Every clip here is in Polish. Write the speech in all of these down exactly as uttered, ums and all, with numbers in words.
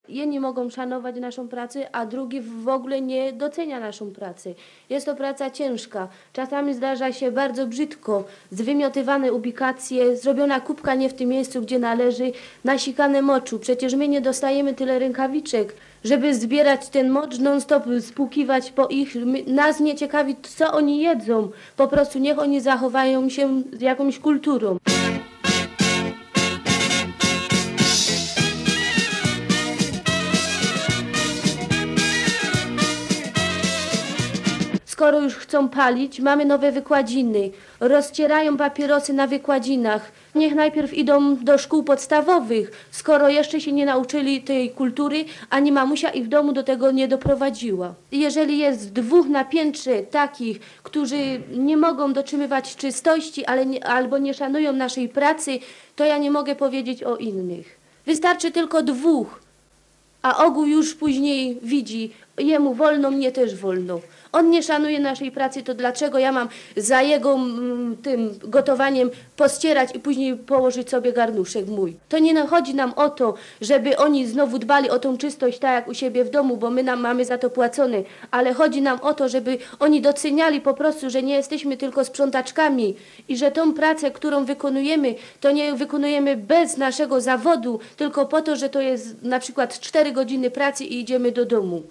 Jedni mogą szanować naszą pracę, a drugi w ogóle nie docenia naszą pracę. Jest to praca ciężka. Czasami zdarza się bardzo brzydko. Zwymiotywane ubikacje, zrobiona kubka nie w tym miejscu, gdzie należy, nasikane moczu. Przecież my nie dostajemy tyle rękawiczek, żeby zbierać ten mocz, non-stop spłukiwać po ich. My, nas nie ciekawi, co oni jedzą. Po prostu niech oni zachowają się z jakąś kulturą. Skoro już chcą palić, mamy nowe wykładziny. Rozcierają papierosy na wykładzinach. Niech najpierw idą do szkół podstawowych, skoro jeszcze się nie nauczyli tej kultury, ani mamusia ich w domu do tego nie doprowadziła. Jeżeli jest dwóch na piętrze takich, którzy nie mogą dotrzymywać czystości, ale nie, albo nie szanują naszej pracy, to ja nie mogę powiedzieć o innych. Wystarczy tylko dwóch, a ogół już później widzi, jemu wolno, mnie też wolno. On nie szanuje naszej pracy, to dlaczego ja mam za jego m, tym gotowaniem pościerać i później położyć sobie garnuszek mój? To nie chodzi nam o to, żeby oni znowu dbali o tą czystość tak jak u siebie w domu, bo my nam mamy za to płacone, ale chodzi nam o to, żeby oni doceniali po prostu, że nie jesteśmy tylko sprzątaczkami i że tą pracę, którą wykonujemy, to nie wykonujemy bez naszego zawodu, tylko po to, że to jest na przykład cztery godziny pracy i idziemy do domu.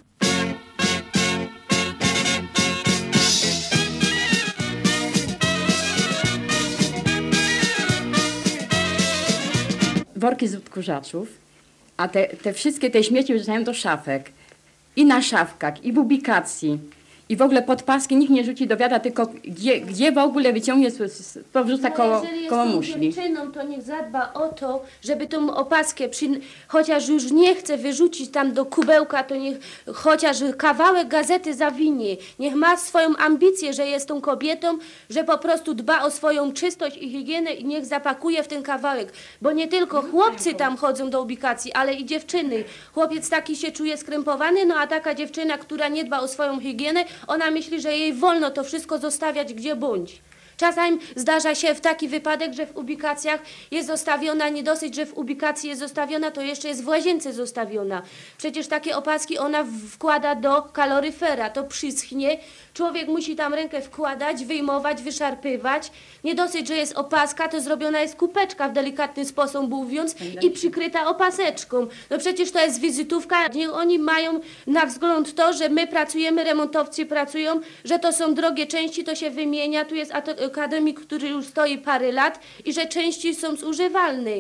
Worki z odkurzaczów, a te, te wszystkie te śmieci wrzucają do szafek. I na szafkach, i w ubikacji. I w ogóle pod paski nikt nie rzuci do wiadra, tylko gdzie, gdzie w ogóle wyciągnie, to wrzuca koło, koło muszli. Jeżeli jest dziewczyną, to niech zadba o to, żeby tą opaskę, przy, chociaż już nie chce wyrzucić tam do kubełka, to niech chociaż kawałek gazety zawinie. Niech ma swoją ambicję, że jest tą kobietą, że po prostu dba o swoją czystość i higienę i niech zapakuje w ten kawałek. Bo nie tylko chłopcy tam chodzą do ubikacji, ale i dziewczyny. Chłopiec taki się czuje skrępowany, no a taka dziewczyna, która nie dba o swoją higienę, ona myśli, że jej wolno to wszystko zostawiać gdzie bądź. Czasami zdarza się w taki wypadek, że w ubikacjach jest zostawiona, nie dosyć, że w ubikacji jest zostawiona, to jeszcze jest w łazience zostawiona. Przecież takie opaski ona wkłada do kaloryfera, to przyschnie. Człowiek musi tam rękę wkładać, wyjmować, wyszarpywać. Nie dosyć, że jest opaska, to zrobiona jest kubeczka w delikatny sposób mówiąc i przykryta opaseczką. No przecież to jest wizytówka. Niech oni mają na wzgląd to, że my pracujemy, remontowcy pracują, że to są drogie części, to się wymienia, tu jest akademik, który już stoi parę lat i że części są zużywalne.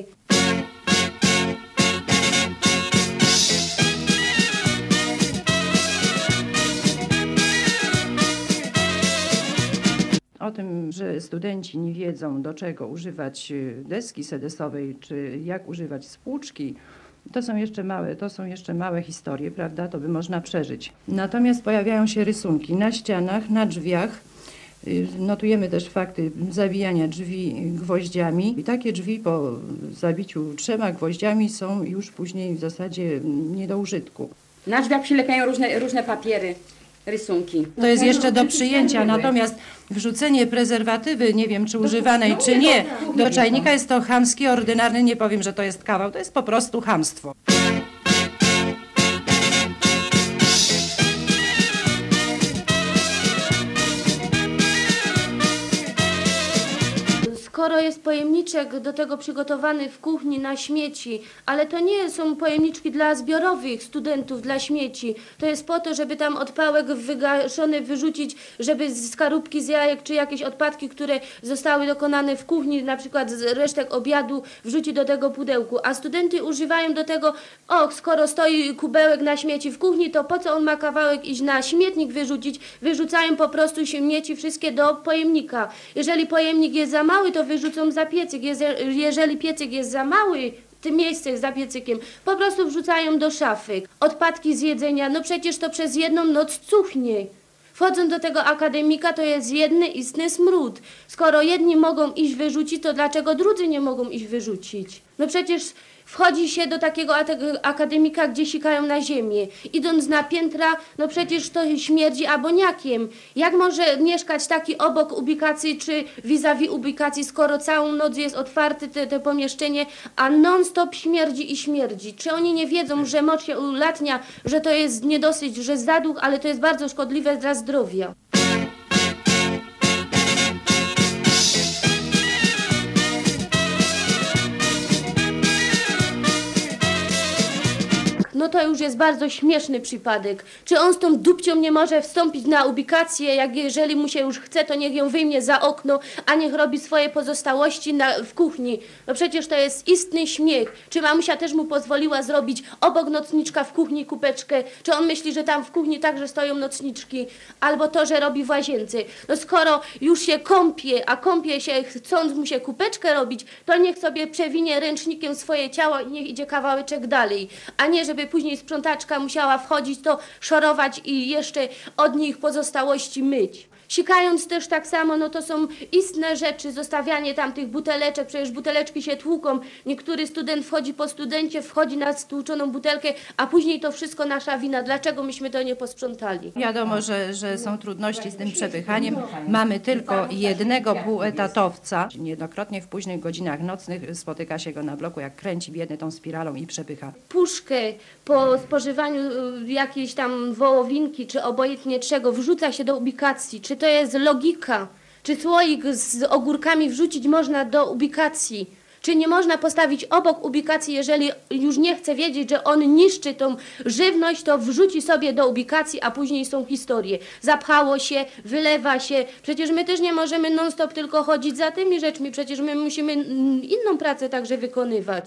O tym, że studenci nie wiedzą, do czego używać deski sedesowej, czy jak używać spłuczki, to są jeszcze małe, to są jeszcze małe historie, prawda? To by można przeżyć. Natomiast pojawiają się rysunki na ścianach, na drzwiach. Notujemy też fakty zabijania drzwi gwoździami. I takie drzwi po zabiciu trzema gwoździami są już później w zasadzie nie do użytku. Na drzwiach przylepiają różne, różne papiery, rysunki. To jest jeszcze do przyjęcia, natomiast wrzucenie prezerwatywy, nie wiem czy używanej, czy nie, do czajnika jest to chamskie, ordynarne, nie powiem, że to jest kawał, to jest po prostu chamstwo. Skoro jest pojemniczek do tego przygotowany w kuchni na śmieci, ale to nie są pojemniczki dla zbiorowych studentów, dla śmieci. To jest po to, żeby tam odpałek wygaszony wyrzucić, żeby z skorupki z jajek czy jakieś odpadki, które zostały dokonane w kuchni, na przykład z resztek obiadu, wrzucić do tego pudełku. A studenty używają do tego, o, skoro stoi kubełek na śmieci w kuchni, to po co on ma kawałek iść na śmietnik wyrzucić? Wyrzucają po prostu śmieci wszystkie do pojemnika. Jeżeli pojemnik jest za mały, to wyrzucą za piecyk. Jeżeli piecyk jest za mały, tym miejsce za piecykiem, po prostu wrzucają do szafy. Odpadki z jedzenia, no przecież to przez jedną noc cuchnie. Wchodząc do tego akademika, to jest jedny istny smród. Skoro jedni mogą iść wyrzucić, to dlaczego drudzy nie mogą iść wyrzucić? No przecież Wchodzi się do takiego akademika, gdzie sikają na ziemię. Idąc na piętra, no przecież to śmierdzi aboniakiem. Jak może mieszkać taki obok ubikacji czy vis-a-vis ubikacji, skoro całą noc jest otwarte te, te pomieszczenie, a non-stop śmierdzi i śmierdzi? Czy oni nie wiedzą, że moc się ulatnia, że to jest niedosyć, że zaduch, ale to jest bardzo szkodliwe dla zdrowia? No to już jest bardzo śmieszny przypadek. Czy on z tą dupcią nie może wstąpić na ubikację, jak jeżeli mu się już chce, to niech ją wyjmie za okno, a niech robi swoje pozostałości na, w kuchni. No przecież to jest istny śmiech. Czy mamusia też mu pozwoliła zrobić obok nocniczka w kuchni kupeczkę? Czy on myśli, że tam w kuchni także stoją nocniczki? Albo to, że robi w łazience. No skoro już się kąpie, a kąpie się chcąc mu się kupeczkę robić, to niech sobie przewinie ręcznikiem swoje ciało i niech idzie kawałeczek dalej. A nie, żeby później sprzątaczka musiała wchodzić, to szorować i jeszcze od nich pozostałości myć. Sikając też tak samo, no to są istne rzeczy, zostawianie tam tych buteleczek, przecież buteleczki się tłuką. Niektóry student wchodzi po studencie, wchodzi na stłuczoną butelkę, a później to wszystko nasza wina. Dlaczego myśmy to nie posprzątali? Wiadomo, że, że są trudności z tym przepychaniem. Mamy tylko jednego półetatowca. Niejednokrotnie w późnych godzinach nocnych spotyka się go na bloku, jak kręci biedny tą spiralą i przepycha. Puszkę po spożywaniu jakiejś tam wołowinki, czy obojętnie czego, wrzuca się do ubikacji. Czy to jest logika? Czy słoik z ogórkami wrzucić można do ubikacji? Czy nie można postawić obok ubikacji, jeżeli już nie chce wiedzieć, że on niszczy tą żywność, to wrzuci sobie do ubikacji, a później są historie. Zapchało się, wylewa się. Przecież my też nie możemy non-stop tylko chodzić za tymi rzeczmi. Przecież my musimy inną pracę także wykonywać.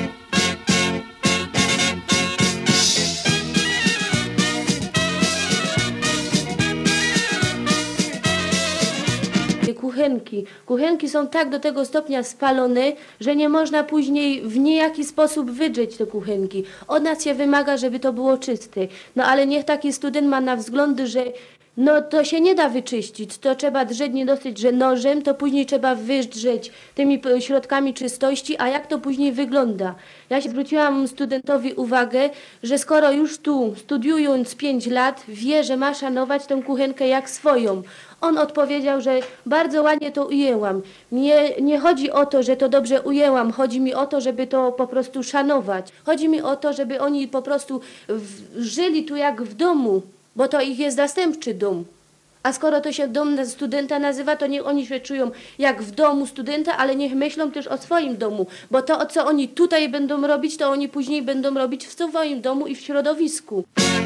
Kuchenki. Kuchenki są tak do tego stopnia spalone, że nie można później w niejaki sposób wydrzeć te kuchenki. Od nas się wymaga, żeby to było czyste. No ale niech taki student ma na wzgląd, że no to się nie da wyczyścić, to trzeba drzeć nie dosyć, że nożem, to później trzeba wydrzeć tymi środkami czystości, a jak to później wygląda? Ja się zwróciłam studentowi uwagę, że skoro już tu studiując pięć lat wie, że ma szanować tę kuchenkę jak swoją. On odpowiedział, że bardzo ładnie to ujęłam. Mnie nie chodzi o to, że to dobrze ujęłam, chodzi mi o to, żeby to po prostu szanować. Chodzi mi o to, żeby oni po prostu w, żyli tu jak w domu, bo to ich jest zastępczy dom. A skoro to się dom studenta nazywa, to niech oni się czują jak w domu studenta, ale niech myślą też o swoim domu, bo to, co oni tutaj będą robić, to oni później będą robić w swoim domu i w środowisku.